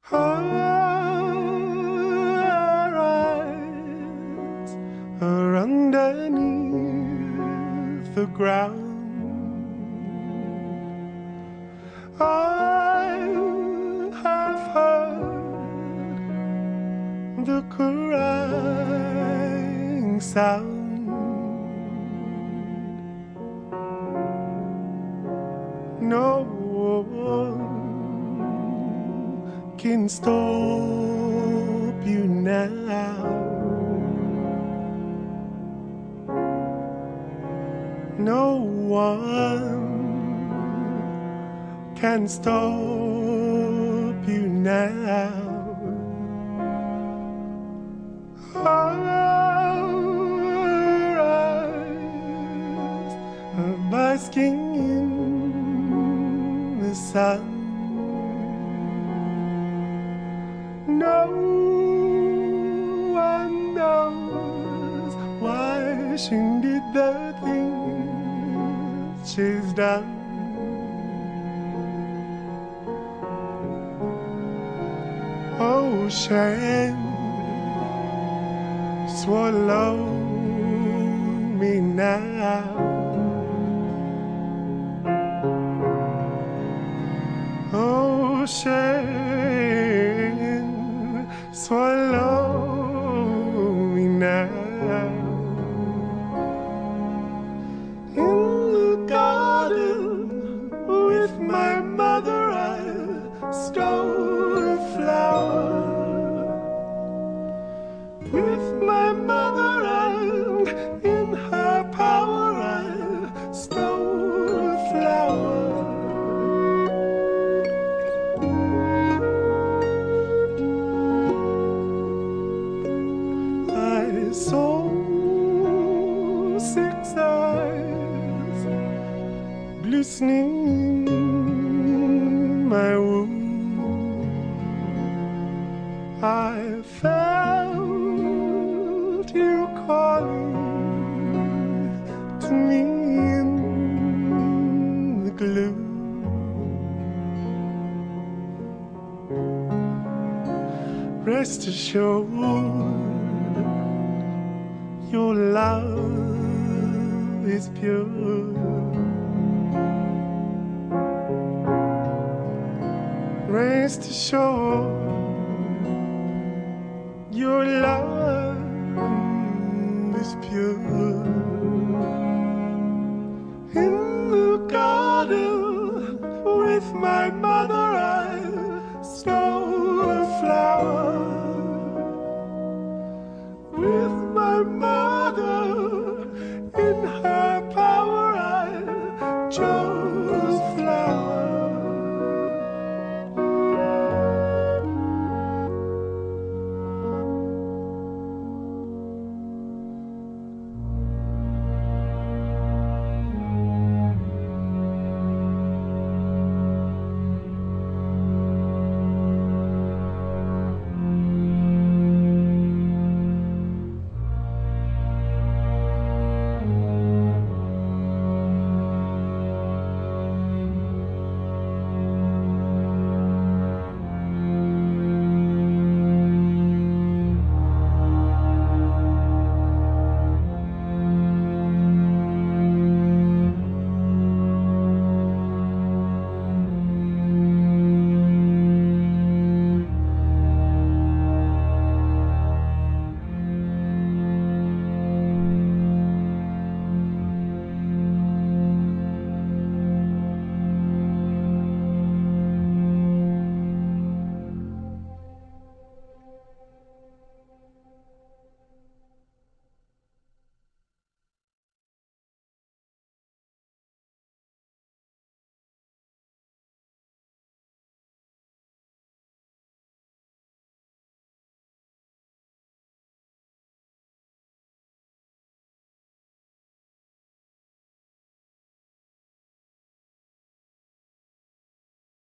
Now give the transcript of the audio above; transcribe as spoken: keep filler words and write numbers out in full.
Her eyes are underneath the ground. I have heard the crying sound. No one can stop you now. No one can stop you now. Our eyes are basking in the sun. No one knows why she did the things she's done. Ocean, swallow me now. Ocean, swallow me now. In the garden with my mother I stole a flower. With my mother and in her power I stole a flower. I saw six eyes glistening in my womb. I felt you calling to me in the gloom. Rest assured, your love is pure. Rest assured, your love is pure. In the garden with my mother